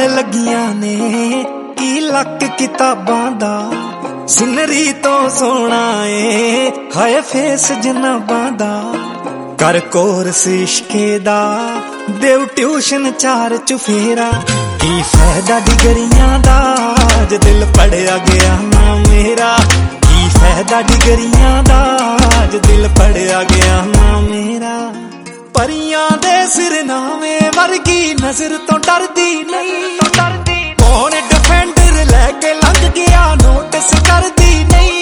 ਲੱਗੀਆਂ ਨੇ ਕੀ ਲੱਕ ਕਿਤਾਬਾਂ ਦਾ ਸਿਨਰੀ ਤੋਂ ਸੋਹਣਾ ਏ ਹਾਏ ਫੇਸ ਜਨਾਬਾਂ ਦਾ ਕਰ ਕੋਰਸ ਇਸ਼ਕੇ ਦਾ ਦੇਉ ਟਿਊਸ਼ਨ 4 ਚੁਫੇਰਾ ਕੀ ਫਾਇਦਾ ਡਿਗਰੀਆਂ ਦਾ ਜੇ ਦਿਲ ਪੜਿਆ ਗਿਆ ਨਾ ਮੇਰਾ ਕੀ ਫਾਇਦਾ ਡਿਗਰੀਆਂ ਦਾ ਜੇ ਦਿਲ ਪੜਿਆ ਗਿਆ ਨਾ ਮੇਰਾ ਪਰੀਆਂ ਦੇ ਸਿਰਨਾਵੇਂ ਵਰਗੀ ਨਜ਼ਰ ਤੋਂ ਡਰਦੀ ਨਹੀਂ ਕੌਣ ਡਿਫੈਂਡਰ ਲੈ ਕੇ ਲੰਘ ਗਿਆ ਨੋਟਿਸ ਕਰਦੀ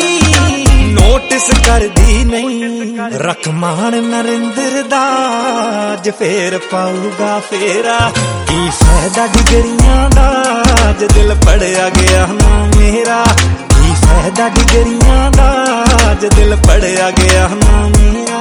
ਨਹੀਂ ਰੱਖ ਮਾਣ ਨਰਿੰਦਰ ਦਾ ਅੱਜ ਫੇਰ ਪਾਊਗਾ ਫੇਰਾ ਕੀ ਫਾਇਦਾ ਡਿਗਰੀਆਂ ਦਾ ਜੇ ਦਿਲ ਪੜਿਆ ਗਿਆ ਨਾ ਮੇਰਾ ਕੀ ਫਾਇਦਾ ਡਿਗਰੀਆਂ ਦਾ ਜੇ ਦਿਲ ਪੜਿਆ ਗਿਆ ਨਾ ਮੇਰਾ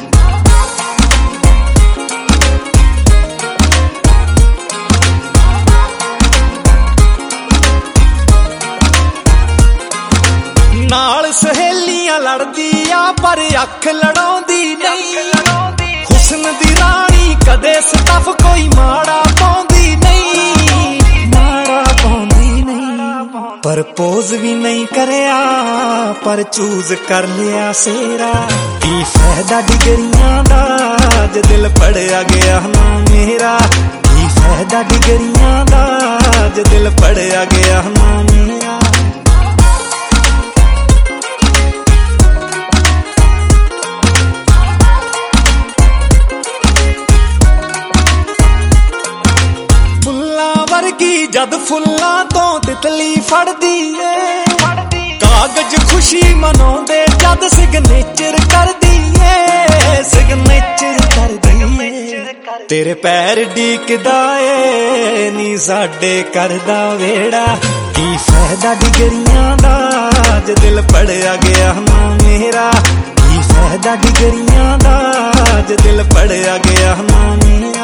ਨਾਲ ਸਹੇਲੀਆਂ ਲੜਦੀ ਆ ਪਰ ਅੱਖ ਲੜਾਉਂਦੀ ਨਹੀਂ ਹੁਸਨ ਦੀ ਰਾਣੀ ਕਦੇ ਸਟਫ ਕੋਈ ਮਾੜਾ ਪਾਉਂਦੀ ਨਹੀਂ ਪਰ ਪੋਜ਼ ਵੀ ਨਹੀਂ ਕਰਿਆ ਪਰ ਚੂਜ਼ ਕਰ ਲਿਆ ਸੇਰਾ ਕੀ ਫਾਇਦਾ ਡਿਗਰੀਆਂ ਦਾ ਜੇ ਦਿਲ ਪੜਿਆ ਗਿਆ ਨਾ ਮੇਰਾ ਕੀ ਫਾਇਦਾ ਡਿਗਰੀਆਂ ਦਾ ਜੇ ਦਿਲ ਪੜਿਆ ਗਿਆ ਨਾ ਮੇਰਾ ਵਰਗੀ ਜਦ ਫੁੱਲਾਂ ਤੋਂ ਤਿਤਲੀ ਫੜਦੀ ਏ ਕਾਗਜ਼ ਖੁਸ਼ੀ ਮਨਾਉਂਦੇ ਜਦ ਸਿਗਨੇਚਰ ਕਰਦੀ ਏ ਤੇਰੇ ਪੈਰ ਡੀਕਦਾ ਏ ਨੀ ਸਾਡੇ ਕਰਦਾ ਵੇੜਾ ਕੀ ਫਾਇਦਾ ਡਿਗਰੀਆਂ ਦਾ ਜੇ ਦਿਲ ਪੜਿਆ ਗਿਆ ਨਾ ਮੇਰਾ ਕੀ ਫਾਇਦਾ ਡਿਗਰੀਆਂ ਦਾ ਜੇ ਦਿਲ ਪੜਿਆ ਗਿਆ ਨਾ ਮੇਰਾ